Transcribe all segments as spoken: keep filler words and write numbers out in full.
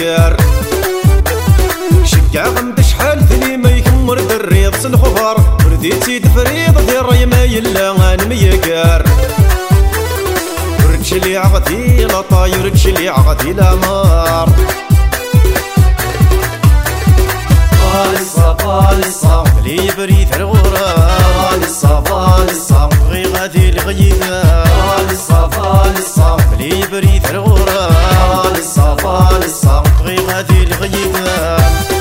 يقار شقع غمد شحال ثني ما يكمر دريض سنخبر ورديتي تفريض دير راي ما يلا انا ميقار ورجش لي عغدي لا طاي ورجش لي عغدي لا مار بالصا بالصا لي بريد الغورة بالصا بالصا غي غادي الغيبة بالصا بالصا لي بريد الغورة بالصا بالصا غي غادي الغيبة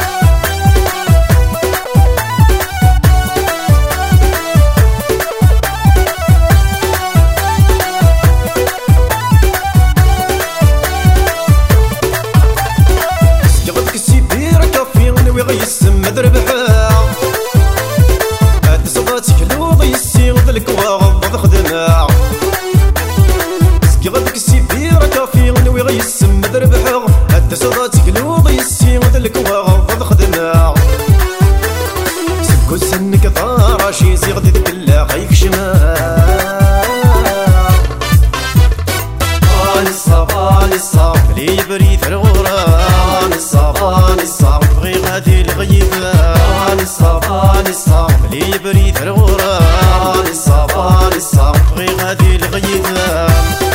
يسم مدربحا هاد صباتك لوض يسيغ ذلك واغض خدمة سقيغدك السيبيرة كافي نوي غيسم مدربحا هاد صباتك لوض يسيغ ذلك واغض خدمة سكو سنك طارا شي زيغ ذيك الله خيك شمال بالصا بالصا لي بريد الغورة بالصا بالصا غي غادي الغيبة بالصا بالصا لي بريد الغورة بالصا بالصا غي غادي الغيبة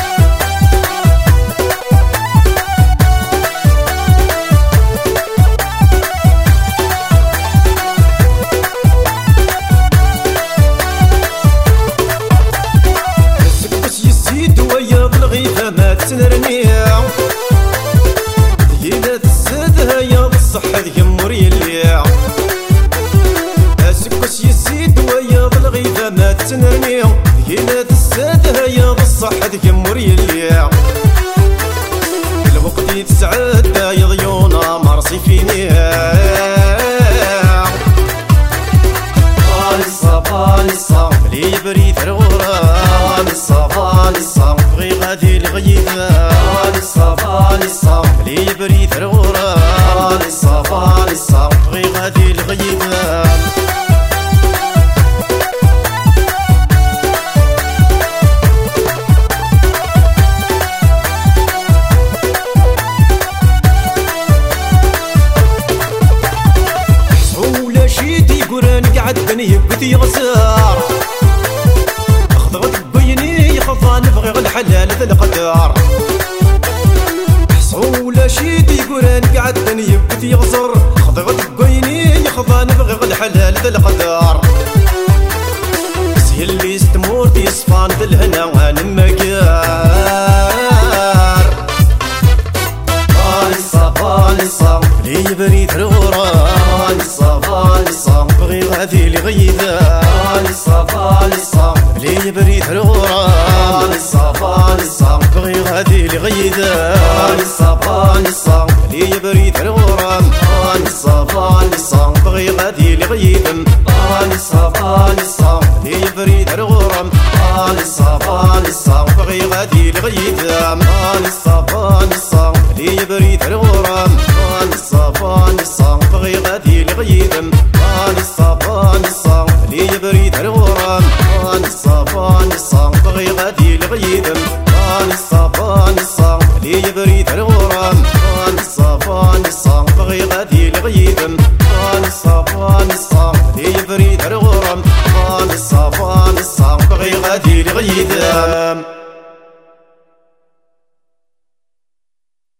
سكبس يزيد وياض الغيبة ما تنرنيع يلا تزادها يا الصحة يمر يليع سكس يزيد وياض الغيبة ما تنرنيع يلا تزادها يا الصحة يمر يليع الوقت يتسعد يا ضيونا مرسي فيني بالصا بالصا لي بريد الغورة بالصا بالصا غي غادي الغيبة بالصا بالصا لي بريد الغورة بالصا بالصا غي غادي الغيبة حسولة شيتي قرانك عدني يبتي غزار خضغت بيني خضا نبغي الحلال ذا القدار حسولة شيتي قرانك عدني يبتي غزر خضغت بيني خضا نبغي الحلال ذا القدار سهل لي ستموت يصفان ذا الهنا وانا مقار بالصا بالصا لي بريد الغورة بالصا بالصا بغي غادي الغيبة بالصا بالصا لي بريد الغورة بالصا بالصا بغي غادي الغيبة بالصا بالصا لي بريد الغورة بالصا بالصا بغي غادي الغيبة بالصا بالصا لي بريد الغورة بالصا بالصا بغي غادي الغيبة بالصا بالصا لي بريد الغورة بالصا بالصا بغي غادي الغيبة بالصا بالصا لي بريد الغورة بالصا بالصا بغي غادي الغيبة بالصا بالصا لي بريد الغورة بالصا بالصا بغي غادي الغيبة بالصا بالصا لي بريد الغورة بالصا بالصا بغي غادي الغيبة